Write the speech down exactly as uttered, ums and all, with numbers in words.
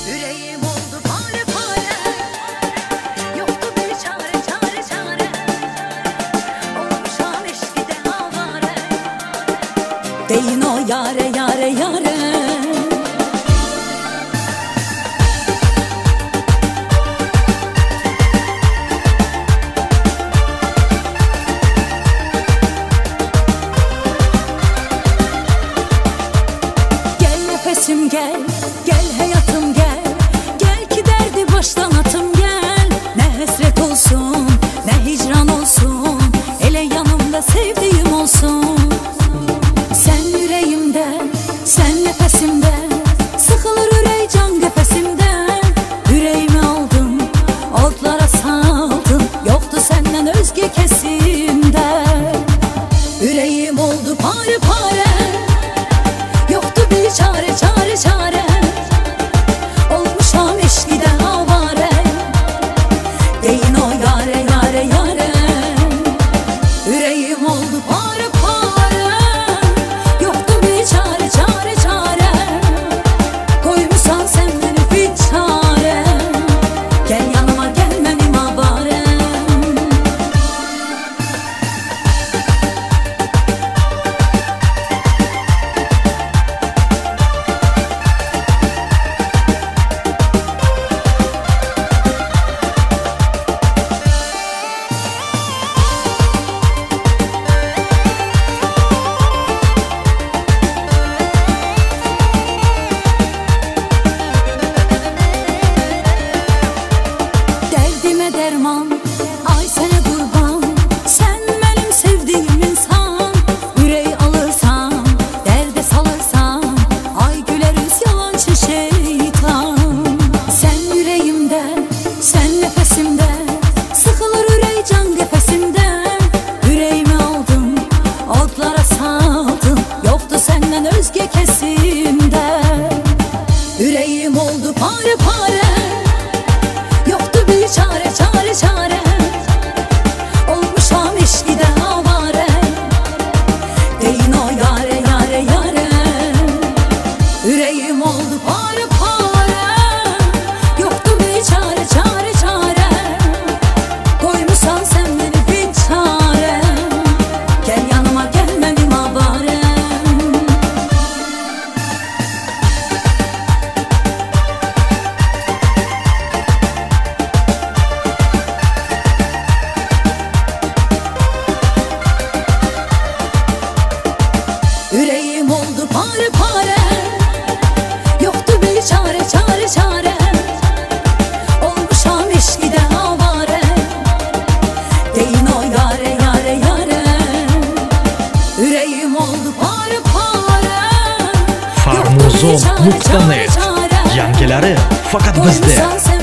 Yüreğim oldu pare pare, yoktu bir çare çare çare. Olmuşam eşkide avare, deyin o yare yare yare. Nefesim gel, gel hayatım gel, gel ki derdi baştan atım gel. Ne hasret olsun, ne hicran olsun, hele yanımda sevdiğim olsun. Sen yüreğimde, sen nefesimde, sıkılır ürey can nefesimden. Yüreğimi aldın, otlara saldın, yoktu senden özge kesimde. Yüreğim oldu pare pare, yoktu bir çare çare çare. Olmuşam eşkiden avare, deyin o yare yare yare. Yüreğim oldu pare pare, yoktu bir çare çare çare. Koymuşsan sen beni bir çare, gel yanıma gelmem avare. Derman, ay sana kurban, sen benim sevdiğim insan. Yüreği alırsan, derde salırsan, ay güleriz yalancı şeytan. Sen yüreğimde, sen nefesimde, sıkılır yüreği can nefesimden. Yüreğimi aldın, otlara saldın, yoktu senden özge kesimde. Yüreğim oldu pare pare, yoktu bir çare çare çare. Olmuşam eşkiden avare, deyin o yare yare yare. Yüreğim oldu pare pare, yoktu bir çare çare çare. Koymuşsan sen beni bir çare, gel yanıma gelmem avare. Yüreğim oldu pare pare, yoktu bir çare çare çare. Olmuşam eşkiden avare, deyin o yare yare yare. Yüreğim oldu pare pare, farmuzon nokta net yangileri fakat bizde.